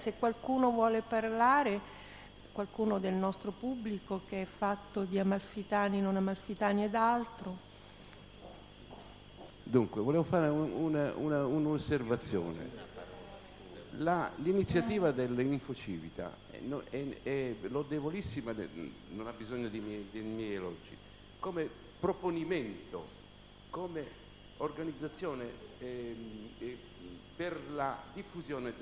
se qualcuno vuole parlare, qualcuno del nostro pubblico che è fatto di amalfitani, non amalfitani ed altro. Dunque, volevo fare un'osservazione. L'iniziativa dell'Infocivica è lodevolissima, non ha bisogno dei miei elogi, come proponimento, come organizzazione per la diffusione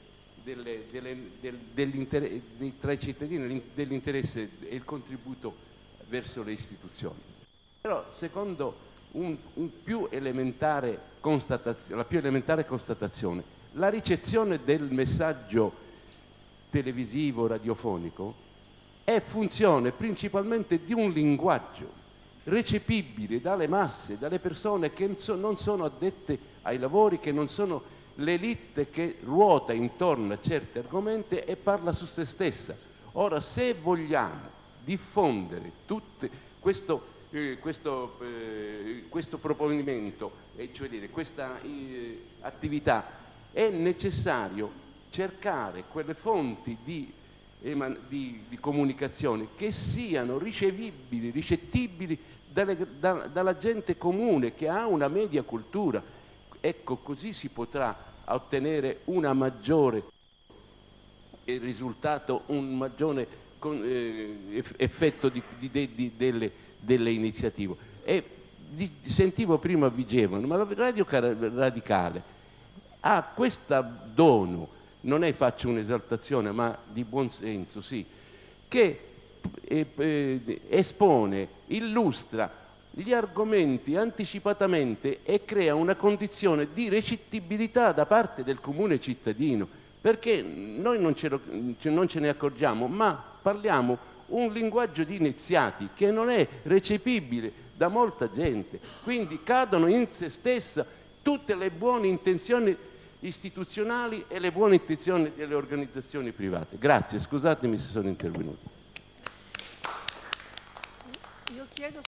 tra i cittadini dell'interesse e il contributo verso le istituzioni. Però secondo la più elementare constatazione, la ricezione del messaggio televisivo, radiofonico, è funzione principalmente di un linguaggio recepibile dalle masse, dalle persone che non sono addette ai lavori, che non sono l'élite che ruota intorno a certi argomenti e parla su se stessa. Ora, se vogliamo diffondere questo proponimento, cioè dire, questa attività, è necessario cercare quelle fonti di comunicazione che siano ricettibili dalla gente comune che ha una media cultura. Ecco, così si potrà ottenere una maggiore risultato, un maggiore effetto delle iniziative. E sentivo prima Vigevano, ma la Radio Radicale ha questa dono, non è, faccio un'esaltazione, ma di buon senso, sì, che espone, illustra gli argomenti anticipatamente e crea una condizione di recettibilità da parte del comune cittadino, perché noi non ce ne accorgiamo, ma parliamo un linguaggio di iniziati che non è recepibile da molta gente, quindi cadono in se stessa tutte le buone intenzioni istituzionali e le buone intenzioni delle organizzazioni private. Grazie, scusatemi se sono intervenuto. Io chiedo